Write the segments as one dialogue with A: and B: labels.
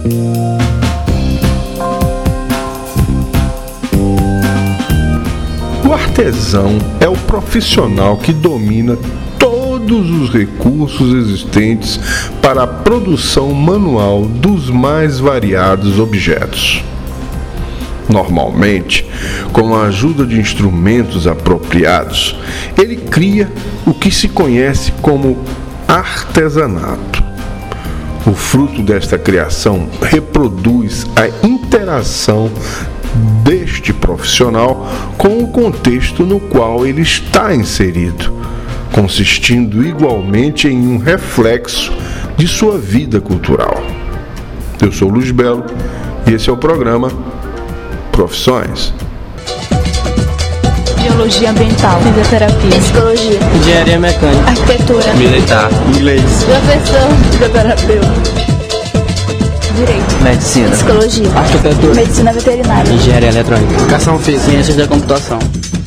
A: O artesão é o profissional que domina todos os recursos existentes para a produção manual dos mais variados objetos. Normalmente, com a ajuda de instrumentos apropriados, ele cria o que se conhece como artesanato. O fruto desta criação reproduz a interação deste profissional com o contexto no qual ele está inserido, consistindo igualmente em um reflexo de sua vida cultural. Eu sou Luiz Belo e esse é o programa Profissões.
B: Biologia ambiental, fisioterapia,
C: psicologia,
D: engenharia mecânica,
B: arquitetura,
D: militar, inglês,
B: professor, fisioterapeuta, direito,
D: medicina,
B: psicologia,
D: arquitetura,
B: medicina veterinária,
D: engenharia eletrônica, educação física, ciências da computação.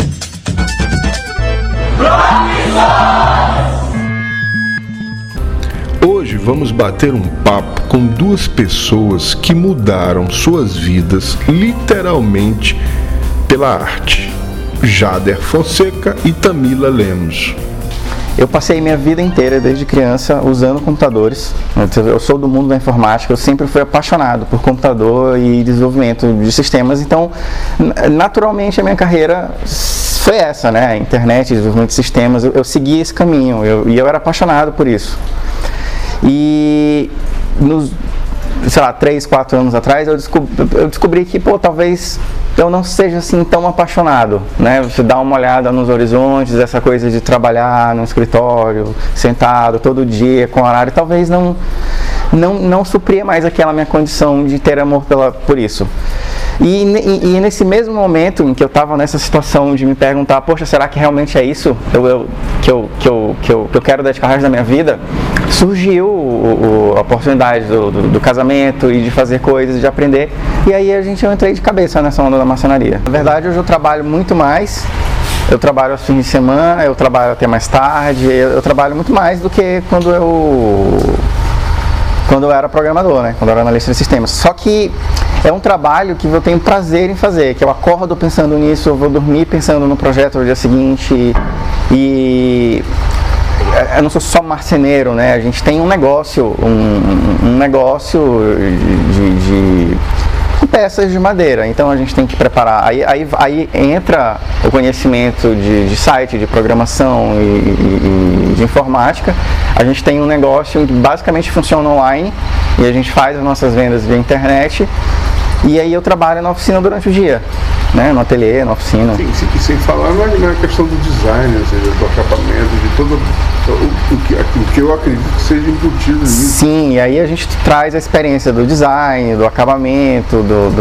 A: Hoje vamos bater um papo com duas pessoas que mudaram suas vidas literalmente pela arte: Jader Fonseca e Tamila Lemos.
E: Eu passei minha vida inteira, desde criança, usando computadores. Eu sou do mundo da informática, eu sempre fui apaixonado por computador e desenvolvimento de sistemas. Então, naturalmente, a minha carreira foi essa, né? Internet, desenvolvimento de sistemas. Eu segui esse caminho e eu era apaixonado por isso. E nos, 3, 4 anos atrás, eu descobri que, talvez eu não seja assim tão apaixonado, né? Você dá uma olhada nos horizontes, essa coisa de trabalhar no escritório, sentado todo dia, com horário, talvez não supria mais aquela minha condição de ter amor por isso. E nesse mesmo momento em que eu estava nessa situação de me perguntar, poxa, será que realmente é isso que eu quero dedicar o resto da minha vida? Surgiu a oportunidade do casamento e de fazer coisas, de aprender, e aí eu entrei de cabeça nessa onda da marcenaria. Na verdade, hoje eu trabalho muito mais, eu trabalho aos fins de semana, eu trabalho até mais tarde, eu trabalho muito mais do que quando eu era programador, né? Quando eu era analista de sistemas. Só que é um trabalho que eu tenho prazer em fazer, que eu acordo pensando nisso, eu vou dormir pensando no projeto no dia seguinte, e eu não sou só marceneiro, né? A gente tem um negócio, um negócio de peças de madeira, então a gente tem que preparar. Aí entra o conhecimento de site, de programação e de informática. A gente tem um negócio que basicamente funciona online e a gente faz as nossas vendas via internet. E aí eu trabalho na oficina durante o dia, né? No ateliê, na oficina.
A: Sim, sem falar na questão do design, ou seja, do acabamento, de todo o que eu acredito que seja embutido nisso.
E: Sim, e aí a gente traz a experiência do design, do acabamento,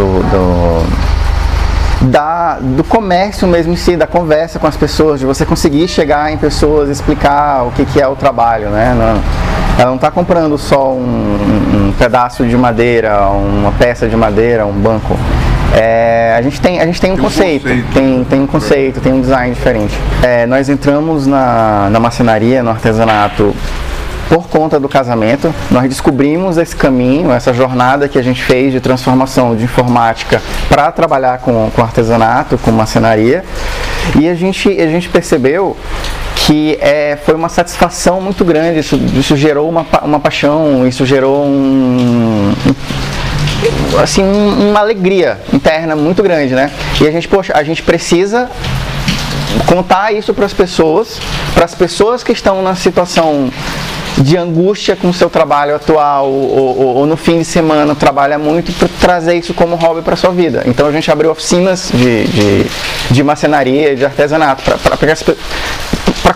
E: do comércio mesmo em si, da conversa com as pessoas, de você conseguir chegar em pessoas e explicar o que é o trabalho, né? Ela não está comprando só um pedaço de madeira, uma peça de madeira, um banco. A gente tem um conceito, tem um conceito, tem um design diferente. Nós entramos na marcenaria, no artesanato, por conta do casamento. Nós descobrimos esse caminho, essa jornada que a gente fez de transformação de informática para trabalhar com artesanato, com marcenaria, e a gente percebeu que foi uma satisfação muito grande. Isso gerou uma paixão, isso gerou uma alegria interna muito grande, né? E a gente precisa contar isso para as pessoas que estão na situação de angústia com o seu trabalho atual ou no fim de semana trabalha muito, para trazer isso como hobby para a sua vida. Então a gente abriu oficinas de marcenaria, de artesanato, para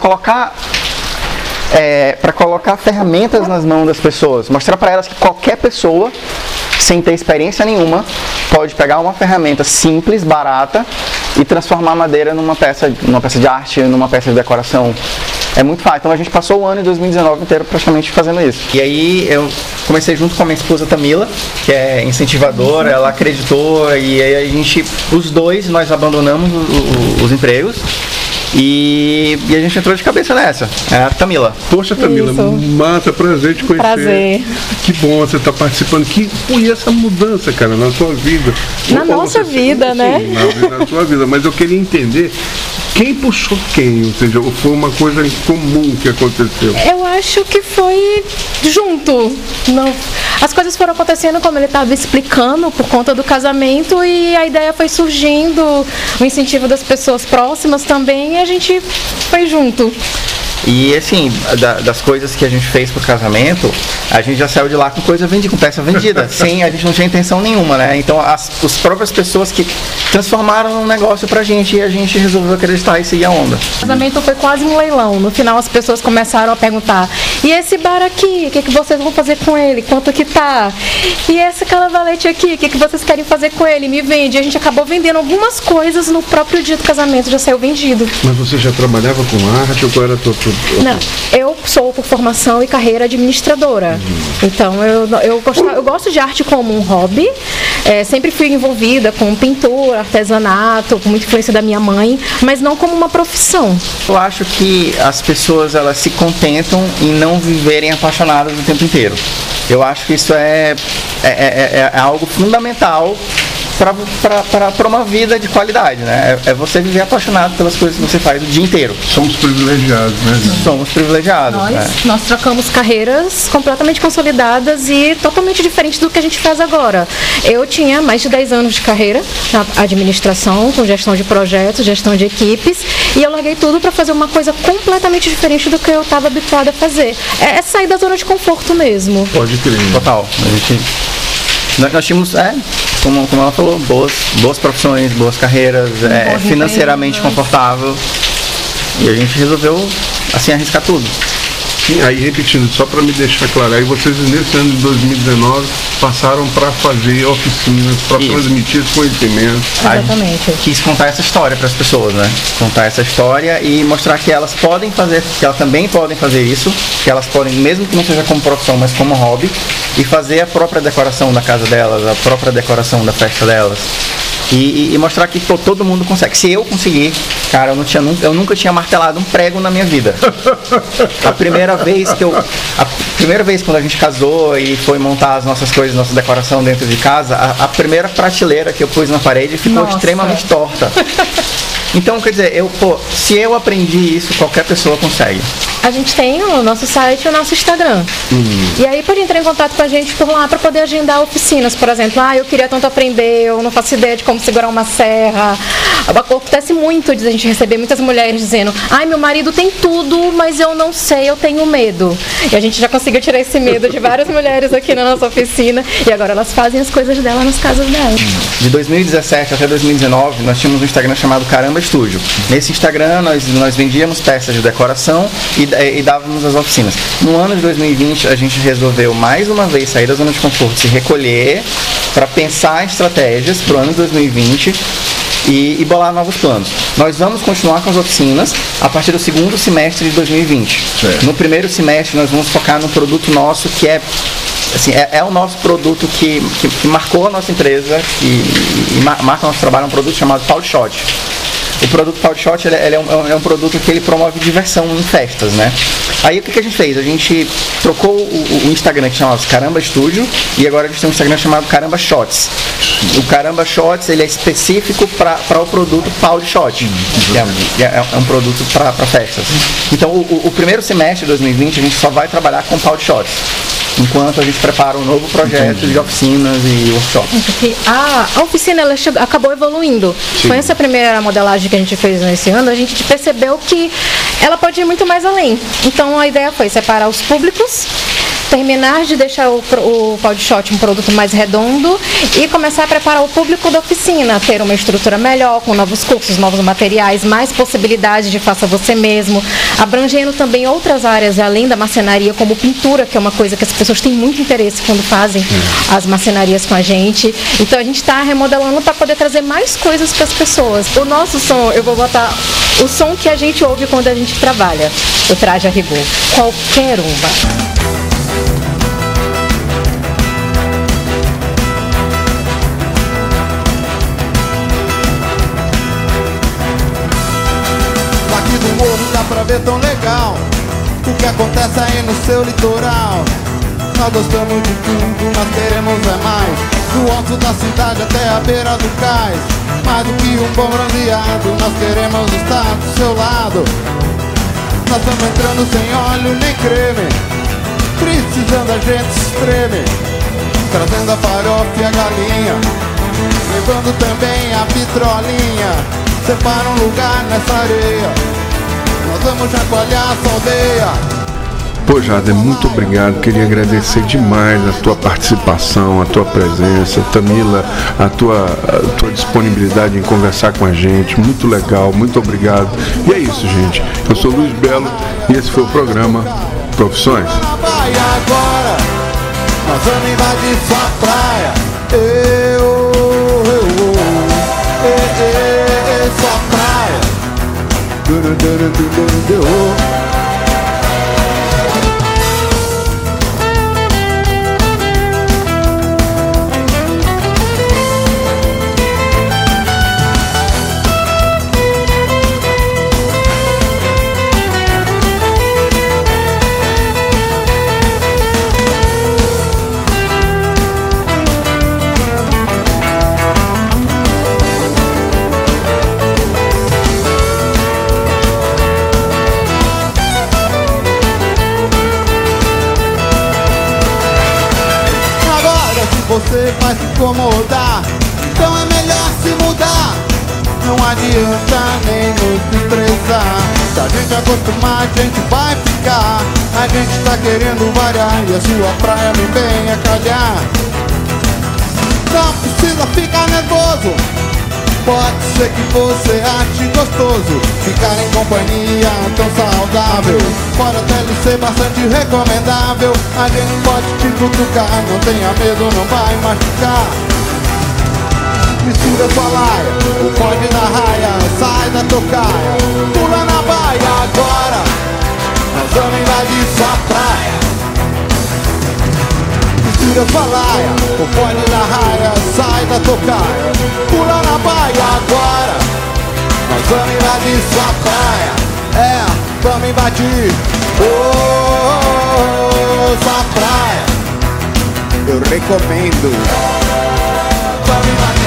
E: colocar ferramentas nas mãos das pessoas, mostrar para elas que qualquer pessoa, sem ter experiência nenhuma, pode pegar uma ferramenta simples, barata, e transformar a madeira numa peça de arte, numa peça de decoração. É muito fácil. Então a gente passou o ano de 2019 inteiro praticamente fazendo isso. E aí eu comecei junto com a minha esposa Tamila, que é incentivadora, ela acreditou, e aí nós abandonamos os empregos E a gente entrou de cabeça nessa. É a Tamila.
A: Poxa, Tamila,
B: Isso.
A: massa, prazer te conhecer.
B: Prazer.
A: Que bom você estar participando. E essa mudança, cara, na sua vida?
B: Na
A: Ou
B: nossa vida,
A: sim,
B: né?
A: Na sua vida. Mas eu queria entender quem puxou quem, ou seja, foi uma coisa comum que aconteceu.
C: Eu acho que foi junto. Não, as coisas foram acontecendo como ele estava explicando por conta do casamento e a ideia foi surgindo, o incentivo das pessoas próximas também e a gente foi junto.
E: E assim, das coisas que a gente fez pro casamento, a gente já saiu de lá com coisa vendida, com peça vendida. Sim, a gente não tinha intenção nenhuma, né? Então as próprias pessoas que transformaram um negócio pra gente e a gente resolveu acreditar e seguir a onda.
C: O casamento foi quase um leilão. No final as pessoas começaram a perguntar: e esse bar aqui, o que vocês vão fazer com ele? Quanto que tá? E esse calavalete aqui, o que vocês querem fazer com ele? Me vende. E a gente acabou vendendo algumas coisas no próprio dia do casamento, já saiu vendido.
A: Mas você já trabalhava com arte ou qual era a tua...
C: Não, eu sou por formação e carreira administradora. Então eu gosto de arte como um hobby. Sempre fui envolvida com pintura, artesanato, com muita influência da minha mãe, mas não como uma profissão.
E: Eu acho que as pessoas elas se contentam em não viverem apaixonadas o tempo inteiro. Eu acho que isso é algo fundamental para uma vida de qualidade, né? É você viver apaixonado pelas coisas que você faz o dia inteiro.
A: Somos privilegiados, né, gente?
E: Somos privilegiados. Né?
C: Nós trocamos carreiras completamente consolidadas e totalmente diferentes do que a gente faz agora. Eu tinha mais de 10 anos de carreira na administração, com gestão de projetos, gestão de equipes, e eu larguei tudo para fazer uma coisa completamente diferente do que eu estava habituada a fazer. É sair da zona de conforto mesmo.
A: Pode crer.
E: Total. Nós tínhamos, como ela falou, boas profissões, boas carreiras, financeiramente confortável. E a gente resolveu, assim, arriscar tudo.
A: Sim, aí repetindo, só para me deixar claro, aí vocês nesse ano de 2019 passaram para fazer oficinas, para transmitir esse conhecimento.
C: Exatamente.
E: Quis contar essa história para as pessoas, né? Contar essa história e mostrar que elas podem fazer, que elas também podem fazer isso, que elas podem, mesmo que não seja como profissão, mas como hobby, e fazer a própria decoração da casa delas, a própria decoração da festa delas. E mostrar que todo mundo consegue. Se eu conseguir, cara, eu nunca tinha martelado um prego na minha vida. A primeira vez quando a gente casou e foi montar as nossas coisas, nossa decoração dentro de casa, a primeira prateleira que eu pus na parede ficou extremamente torta. Então, quer dizer, se eu aprendi isso, qualquer pessoa consegue.
C: A gente tem o nosso site e o nosso Instagram. E aí pode entrar em contato com a gente por lá para poder agendar oficinas, por exemplo. Eu queria tanto aprender, eu não faço ideia de como segurar uma serra. Acontece muito de a gente receber muitas mulheres dizendo: meu marido tem tudo, mas eu não sei, eu tenho medo. E a gente já conseguiu tirar esse medo de várias mulheres aqui na nossa oficina e agora elas fazem as coisas dela nas casas delas.
E: De 2017 até 2019, nós tínhamos um Instagram chamado Caramba Estúdio. Nesse Instagram, nós vendíamos peças de decoração e dávamos as oficinas. No ano de 2020, a gente resolveu mais uma vez sair da zona de conforto, se recolher para pensar em estratégias para o ano de 2020 e bolar novos planos. Nós vamos continuar com as oficinas a partir do segundo semestre de 2020. Certo. No primeiro semestre, nós vamos focar num produto nosso que é o nosso produto que marcou a nossa empresa e marca o nosso trabalho, é um produto chamado Powder Shot. O produto Powder Shot ele é um produto que ele promove diversão em festas, né? Aí o que a gente fez? A gente trocou o Instagram que chamava Caramba Estúdio e agora a gente tem um Instagram chamado Caramba Shots. O Caramba Shots ele é específico para o produto Powder Shot, que é um produto para festas. Então o primeiro semestre de 2020 a gente só vai trabalhar com Powder Shots, enquanto a gente prepara um novo projeto de oficinas e workshops.
C: A oficina ela acabou evoluindo. Sim. Com essa primeira modelagem que a gente fez nesse ano, a gente percebeu que ela pode ir muito mais além. Então a ideia foi separar os públicos, terminar de deixar o Powder Shot um produto mais redondo e começar a preparar o público da oficina, ter uma estrutura melhor, com novos cursos, novos materiais, mais possibilidades de faça você mesmo, abrangendo também outras áreas além da marcenaria, como pintura, que é uma coisa que as pessoas têm muito interesse quando fazem as marcenarias com a gente. Então a gente está remodelando para poder trazer mais coisas para as pessoas. O nosso som, eu vou botar o som que a gente ouve quando a gente trabalha, o Traje a Rigor, qualquer uma.
F: legal o que acontece aí no seu litoral. Nós gostamos de tudo, nós queremos é mais. Do alto da cidade até a beira do cais. Mais do que um bom bronzeado, nós queremos estar do seu lado. Nós estamos entrando sem óleo nem creme, precisando a gente se espreme, trazendo a farofa e a galinha, levando também a vitrolinha. Separa um lugar nessa areia, nós vamos chacoalhar essa aldeia.
A: Pô, Jader, muito obrigado. Queria agradecer demais a tua participação, a tua presença, Tamila, a tua disponibilidade em conversar com a gente. Muito legal, muito obrigado. E é isso, gente. Eu sou Luiz Belo e esse foi o programa Profissões.
F: Agora nós vamos invadir sua praia. Sua praia. Você vai se incomodar, então é melhor se mudar. Não adianta nem nos estressar. Se a gente acostumar, a gente vai ficar. A gente tá querendo variar e a sua praia vem bem a calhar. Não precisa ficar nervoso, pode ser que você ache gostoso ficar em companhia tão saudável. Pode até lhe ser bastante recomendável. A gente pode te cutucar, não tenha medo, não vai machucar. Mistura sua laia, o pode da raia, sai da tocaia, pula na baia agora. Nós vamos invadir sua praia. Mistura sua laia, o pode da raia, sai da tocaia, pula na baia agora. Nós vamos invadir sua praia. É, vamos invadir sua praia. Eu recomendo. Vamos invadir.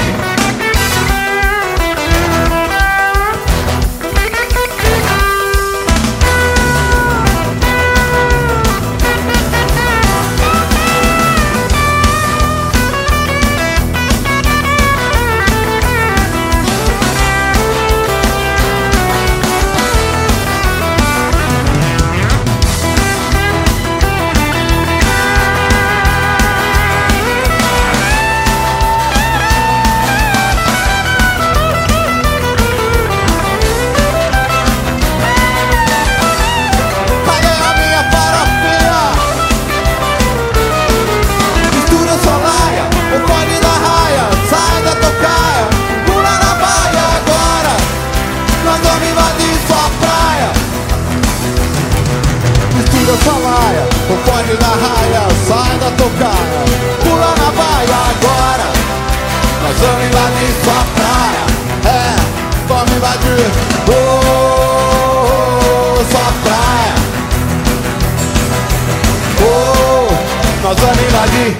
F: O pode da raia, sai da tocaia, pula na baia agora. Nós vamos invadir sua praia. É, vamos invadir sua praia. Nós vamos invadir.